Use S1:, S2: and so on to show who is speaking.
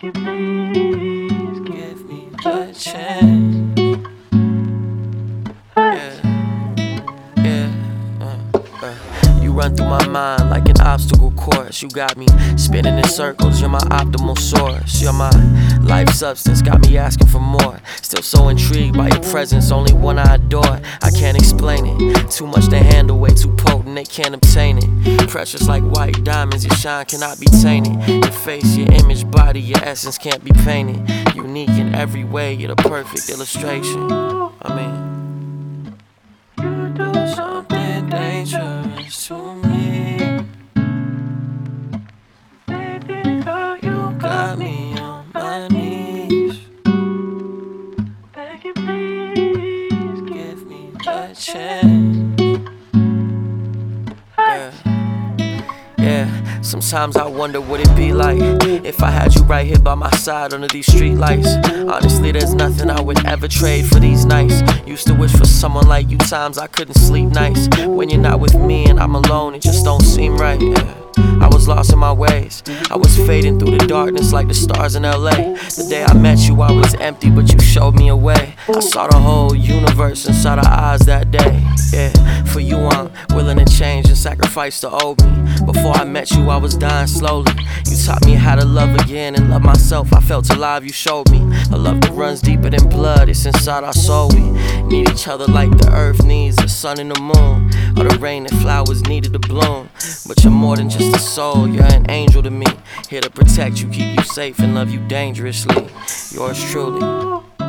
S1: Beg you, please give me a chance. You run through my mind like an obstacle course. You got me spinning in circles, you're my optimal source. You're my life substance, got me asking for more. Still so intrigued by your presence, only one I adore. I can't explain it, too much to handle, way too potent, they can't obtain it. Precious like white diamonds, your shine cannot be tainted. Your face, your image, body, your essence can't be painted. Unique in every way, you're the perfect illustration. I mean, you do something dangerous to me. Baby girl, you got me on my knees. Beg you, please give me a chance. Yeah, sometimes I wonder what it'd be like if I had you right here by my side under these street lights. Honestly, there's nothing I would ever trade for these nights. Used to wish for someone like you, times I couldn't sleep nights. When you're not with me and I'm alone, it just don't seem right. I was lost in my ways, I was fading through the darkness like the stars in LA. The day I met you I was empty, but you showed me a way. I saw the whole universe inside our eyes that day. Yeah, for you I'm willing to change and sacrifice the old me. Before I met you I was dying slowly. You taught me how to love again and love myself. I felt alive, you showed me a love that runs deeper than blood, it's inside our soul. We need each other like the earth needs the sun and the moon, or the rain that flowers needed to bloom. But you're more than just a soul, you're an angel to me. Here to protect you, keep you safe, and love you dangerously. Yours truly.